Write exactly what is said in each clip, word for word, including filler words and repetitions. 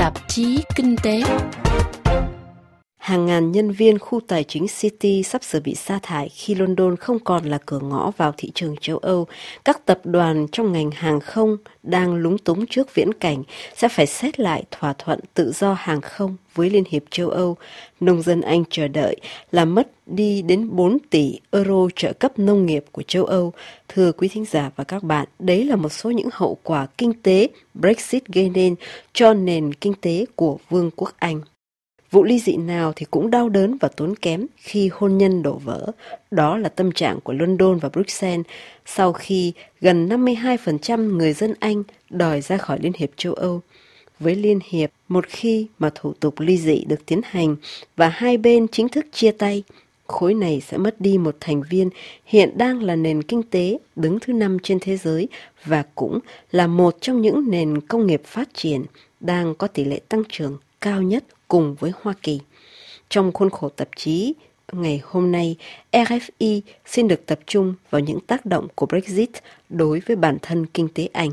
Tạp chí Kinh tế. Hàng ngàn nhân viên khu tài chính City sắp sửa bị sa thải khi London không còn là cửa ngõ vào thị trường châu Âu. Các tập đoàn trong ngành hàng không đang lúng túng trước viễn cảnh sẽ phải xét lại thỏa thuận tự do hàng không với Liên hiệp châu Âu. Nông dân Anh chờ đợi là mất đi đến bốn tỷ euro trợ cấp nông nghiệp của châu Âu. Thưa quý thính giả và các bạn, đấy là một số những hậu quả kinh tế Brexit gây nên cho nền kinh tế của Vương quốc Anh. Vụ ly dị nào thì cũng đau đớn và tốn kém khi hôn nhân đổ vỡ. Đó là tâm trạng của London và Bruxelles sau khi gần năm mươi hai phần trăm người dân Anh đòi ra khỏi Liên hiệp châu Âu. Với Liên hiệp, một khi mà thủ tục ly dị được tiến hành và hai bên chính thức chia tay, khối này sẽ mất đi một thành viên hiện đang là nền kinh tế đứng thứ năm trên thế giới và cũng là một trong những nền công nghiệp phát triển đang có tỷ lệ tăng trưởng cao nhất cùng với Hoa Kỳ. Trong khuôn khổ tạp chí ngày hôm nay, rờ ép i xin được tập trung vào những tác động của Brexit đối với bản thân kinh tế Anh.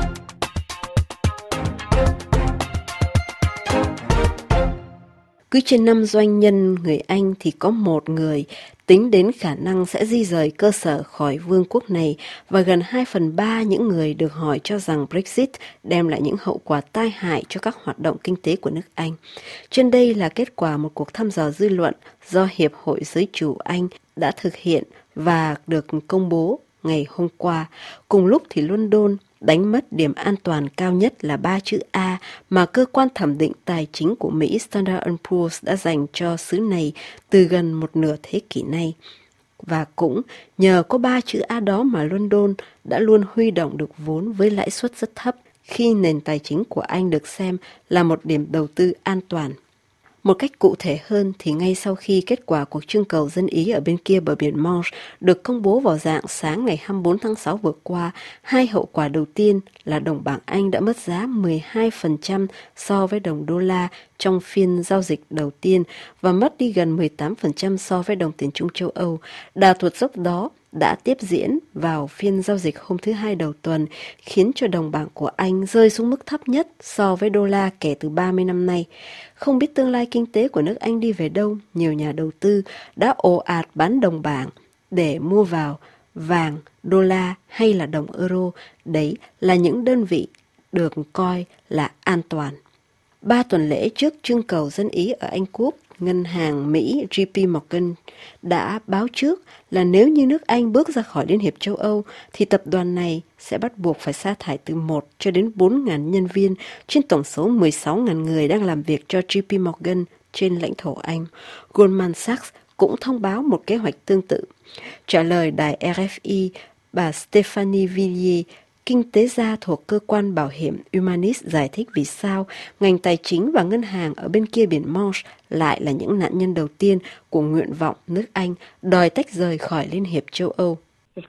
Cứ trên năm doanh nhân người Anh thì có một người tính đến khả năng sẽ di rời cơ sở khỏi vương quốc này và gần hai phần ba những người được hỏi cho rằng Brexit đem lại những hậu quả tai hại cho các hoạt động kinh tế của nước Anh. Trên đây là kết quả một cuộc thăm dò dư luận do Hiệp hội Giới chủ Anh đã thực hiện và được công bố ngày hôm qua. Cùng lúc thì London đánh mất điểm an toàn cao nhất là ba chữ A mà cơ quan thẩm định tài chính của Mỹ Standard and Poor's đã dành cho xứ này từ gần một nửa thế kỷ nay. Và cũng nhờ có ba chữ A đó mà London đã luôn huy động được vốn với lãi suất rất thấp khi nền tài chính của Anh được xem là một điểm đầu tư an toàn. Một cách cụ thể hơn thì ngay sau khi kết quả cuộc trưng cầu dân Ý ở bên kia bờ biển Manche được công bố vào rạng sáng ngày hai mươi bốn tháng sáu vừa qua, hai hậu quả đầu tiên là đồng bảng Anh đã mất giá mười hai phần trăm so với đồng đô la trong phiên giao dịch đầu tiên và mất đi gần mười tám phần trăm so với đồng tiền chung châu Âu. Đà tuột dốc đó đã tiếp diễn vào phiên giao dịch hôm thứ Hai đầu tuần, khiến cho đồng bảng của Anh rơi xuống mức thấp nhất so với đô la kể từ ba mươi năm nay. Không biết tương lai kinh tế của nước Anh đi về đâu, nhiều nhà đầu tư đã ồ ạt bán đồng bảng để mua vào vàng, đô la hay là đồng euro. Đấy là những đơn vị được coi là an toàn. Ba tuần lễ trước trưng cầu dân Ý ở Anh Quốc, ngân hàng Mỹ J P Morgan đã báo trước là nếu như nước Anh bước ra khỏi Liên hiệp châu Âu thì tập đoàn này sẽ bắt buộc phải sa thải từ một cho đến bốn nghìn nhân viên trên tổng số mười sáu nghìn người đang làm việc cho J P Morgan trên lãnh thổ Anh. Goldman Sachs cũng thông báo một kế hoạch tương tự. Trả lời đài rờ ép i, bà Stéphanie Villiers, kinh tế gia thuộc cơ quan bảo hiểm Humanis giải thích vì sao ngành tài chính và ngân hàng ở bên kia biển Manche lại là những nạn nhân đầu tiên của nguyện vọng nước Anh đòi tách rời khỏi Liên hiệp châu Âu.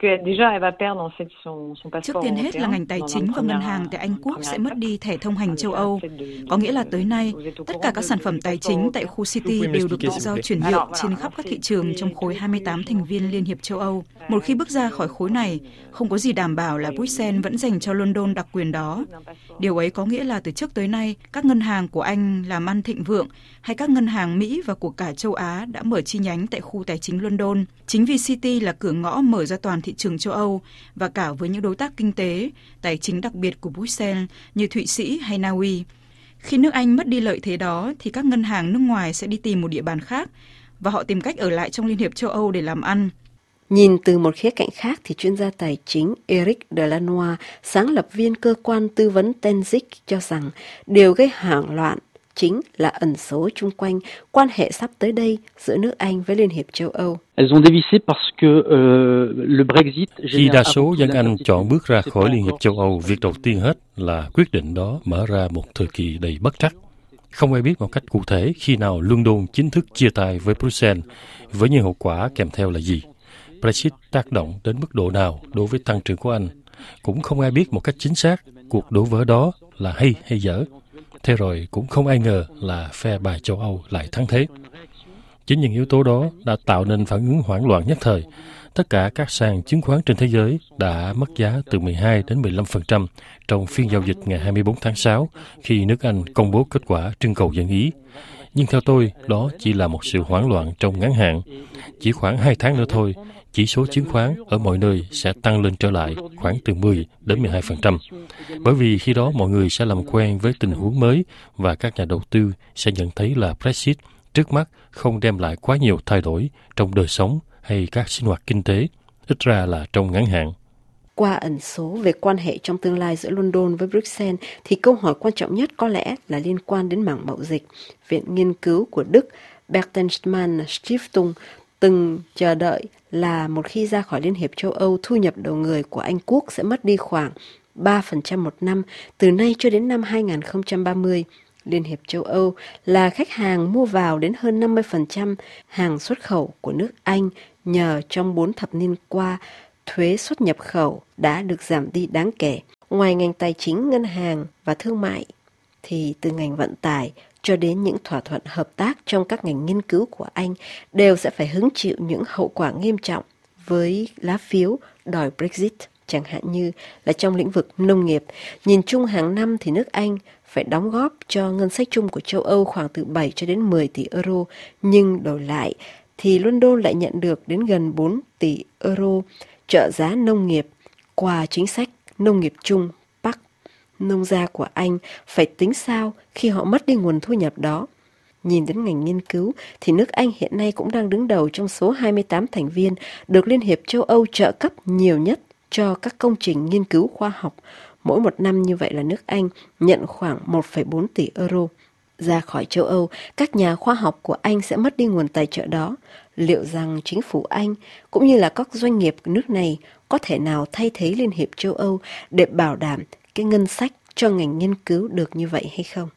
Trước tiên hết là ngành tài chính và ngân hàng tại Anh Quốc sẽ mất đi thẻ thông hành châu Âu. Có nghĩa là tới nay, tất cả các sản phẩm tài chính tại khu City đều được tự do chuyển nhượng trên khắp các thị trường trong khối hai mươi tám thành viên Liên hiệp châu Âu. Một khi bước ra khỏi khối này, không có gì đảm bảo là Bruxelles vẫn dành cho London đặc quyền đó. Điều ấy có nghĩa là từ trước tới nay, các ngân hàng của Anh làm ăn thịnh vượng hay các ngân hàng Mỹ và của cả châu Á đã mở chi nhánh tại khu tài chính London. Chính vì City là cửa ngõ mở ra toàn thị trường châu Âu và cả với những đối tác kinh tế, tài chính đặc biệt của Bruxelles như Thụy Sĩ hay Na Uy. Khi nước Anh mất đi lợi thế đó thì các ngân hàng nước ngoài sẽ đi tìm một địa bàn khác và họ tìm cách ở lại trong Liên hiệp châu Âu để làm ăn. Nhìn từ một khía cạnh khác thì chuyên gia tài chính Eric Delannoy, sáng lập viên cơ quan tư vấn Tenzik cho rằng điều gây hoảng loạn chính là ẩn số chung quanh quan hệ sắp tới đây giữa nước Anh với Liên hiệp châu Âu. Khi đa số dân Anh chọn bước ra khỏi Liên hiệp châu Âu, việc đầu tiên hết là quyết định đó mở ra một thời kỳ đầy bất trắc. Không ai biết một cách cụ thể khi nào London chính thức chia tay với Bruxelles, với những hậu quả kèm theo là gì. Brexit tác động đến mức độ nào đối với tăng trưởng của Anh. Cũng không ai biết một cách chính xác cuộc đổ vỡ đó là hay hay dở. Thế rồi cũng không ai ngờ là phe bài châu Âu lại thắng thế. Chính những yếu tố đó đã tạo nên phản ứng hoảng loạn nhất thời, tất cả các sàn chứng khoán trên thế giới đã mất giá từ mười hai đến mười lăm phần trăm trong phiên giao dịch ngày hai mươi bốn tháng sáu khi nước Anh công bố kết quả trưng cầu dân Ý. Nhưng theo tôi, đó chỉ là một sự hoảng loạn trong ngắn hạn. Chỉ khoảng hai tháng nữa thôi, chỉ số chứng khoán ở mọi nơi sẽ tăng lên trở lại khoảng từ mười đến mười hai phần trăm. Bởi vì khi đó mọi người sẽ làm quen với tình huống mới và các nhà đầu tư sẽ nhận thấy là Brexit trước mắt không đem lại quá nhiều thay đổi trong đời sống hay các sinh hoạt kinh tế, ít ra là trong ngắn hạn. Qua ẩn số về quan hệ trong tương lai giữa London với Bruxelles thì câu hỏi quan trọng nhất có lẽ là liên quan đến mảng mậu dịch. Viện nghiên cứu của Đức Bertelsmann Stiftung từng chờ đợi là một khi ra khỏi Liên hiệp châu Âu, thu nhập đầu người của Anh Quốc sẽ mất đi khoảng ba phần trăm một năm từ nay cho đến năm hai không ba mươi. Liên hiệp châu Âu là khách hàng mua vào đến hơn năm mươi phần trăm hàng xuất khẩu của nước Anh nhờ trong bốn thập niên qua, thuế xuất nhập khẩu đã được giảm đi đáng kể. Ngoài ngành tài chính, ngân hàng và thương mại, thì từ ngành vận tải cho đến những thỏa thuận hợp tác trong các ngành nghiên cứu của Anh đều sẽ phải hứng chịu những hậu quả nghiêm trọng với lá phiếu đòi Brexit. Chẳng hạn như là trong lĩnh vực nông nghiệp, nhìn chung hàng năm thì nước Anh phải đóng góp cho ngân sách chung của châu Âu khoảng từ bảy cho đến mười tỷ euro, nhưng đổi lại thì London lại nhận được đến gần bốn tỷ euro trợ giá nông nghiệp qua chính sách nông nghiệp chung pê a xê. Nông gia của Anh phải tính sao khi họ mất đi nguồn thu nhập đó. Nhìn đến ngành nghiên cứu thì nước Anh hiện nay cũng đang đứng đầu trong số hai mươi tám thành viên được Liên hiệp châu Âu trợ cấp nhiều nhất cho các công trình nghiên cứu khoa học. Mỗi một năm như vậy là nước Anh nhận khoảng một phẩy bốn tỷ euro. Ra khỏi châu Âu, các nhà khoa học của Anh sẽ mất đi nguồn tài trợ đó. Liệu rằng chính phủ Anh cũng như là các doanh nghiệp của nước này có thể nào thay thế Liên hiệp châu Âu để bảo đảm cái ngân sách cho ngành nghiên cứu được như vậy hay không?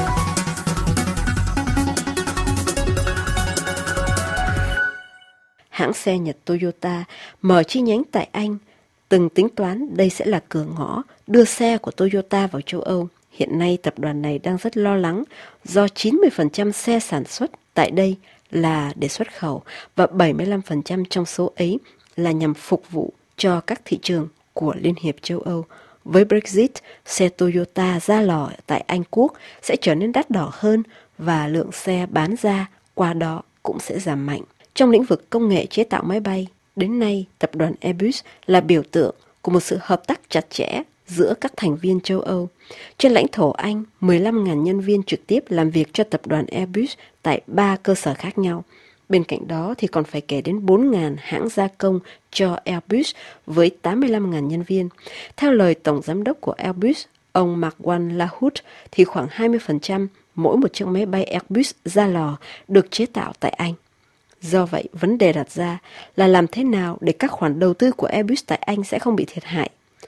Hãng xe Nhật Toyota mở chi nhánh tại Anh, từng tính toán đây sẽ là cửa ngõ đưa xe của Toyota vào châu Âu. Hiện nay tập đoàn này đang rất lo lắng do chín mươi phần trăm xe sản xuất tại đây là để xuất khẩu và bảy mươi lăm phần trăm trong số ấy là nhằm phục vụ cho các thị trường của Liên hiệp châu Âu. Với Brexit, xe Toyota ra lò tại Anh Quốc sẽ trở nên đắt đỏ hơn và lượng xe bán ra qua đó cũng sẽ giảm mạnh. Trong lĩnh vực công nghệ chế tạo máy bay, đến nay tập đoàn Airbus là biểu tượng của một sự hợp tác chặt chẽ giữa các thành viên châu Âu. Trên lãnh thổ Anh, mười lăm nghìn nhân viên trực tiếp làm việc cho tập đoàn Airbus tại ba cơ sở khác nhau. Bên cạnh đó thì còn phải kể đến bốn nghìn hãng gia công cho Airbus với tám mươi lăm nghìn nhân viên. Theo lời Tổng Giám đốc của Airbus, ông Marwan Lahoud, thì khoảng hai mươi phần trăm mỗi một chiếc máy bay Airbus ra lò được chế tạo tại Anh. Do vậy, vấn đề đặt ra là làm thế nào để các khoản đầu tư của Airbus tại Anh sẽ không bị thiệt hại.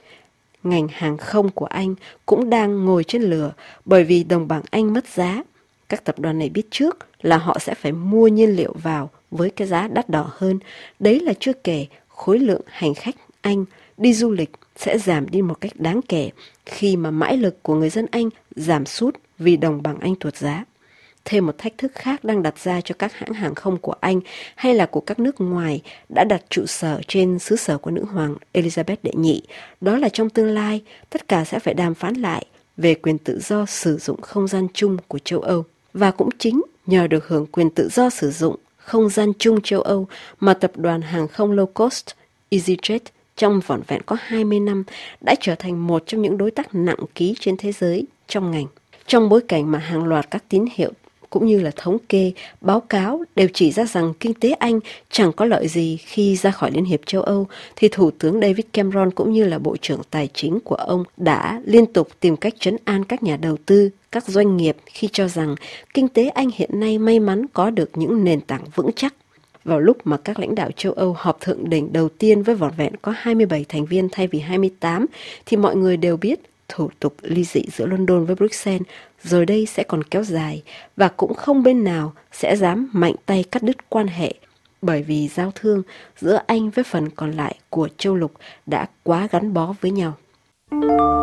Ngành hàng không của Anh cũng đang ngồi trên lửa bởi vì đồng bảng Anh mất giá. Các tập đoàn này biết trước là họ sẽ phải mua nhiên liệu vào với cái giá đắt đỏ hơn. Đấy là chưa kể khối lượng hành khách Anh đi du lịch sẽ giảm đi một cách đáng kể khi mà mãi lực của người dân Anh giảm sút vì đồng bảng Anh tuột giá. Thêm một thách thức khác đang đặt ra cho các hãng hàng không của Anh hay là của các nước ngoài đã đặt trụ sở trên xứ sở của nữ hoàng Elizabeth đệ nhị. Đó là trong tương lai, tất cả sẽ phải đàm phán lại về quyền tự do sử dụng không gian chung của châu Âu. Và cũng chính nhờ được hưởng quyền tự do sử dụng không gian chung châu Âu mà tập đoàn hàng không low cost EasyJet trong vỏn vẹn có hai mươi năm đã trở thành một trong những đối tác nặng ký trên thế giới trong ngành. Trong bối cảnh mà hàng loạt các tín hiệu cũng như là thống kê, báo cáo đều chỉ ra rằng kinh tế Anh chẳng có lợi gì khi ra khỏi Liên hiệp châu Âu, thì Thủ tướng David Cameron cũng như là Bộ trưởng Tài chính của ông đã liên tục tìm cách trấn an các nhà đầu tư, các doanh nghiệp khi cho rằng kinh tế Anh hiện nay may mắn có được những nền tảng vững chắc. Vào lúc mà các lãnh đạo châu Âu họp thượng đỉnh đầu tiên với vỏn vẹn có hai mươi bảy thành viên thay vì hai mươi tám, thì mọi người đều biết thủ tục ly dị giữa London với Bruxelles rồi đây sẽ còn kéo dài và cũng không bên nào sẽ dám mạnh tay cắt đứt quan hệ bởi vì giao thương giữa Anh với phần còn lại của châu lục đã quá gắn bó với nhau.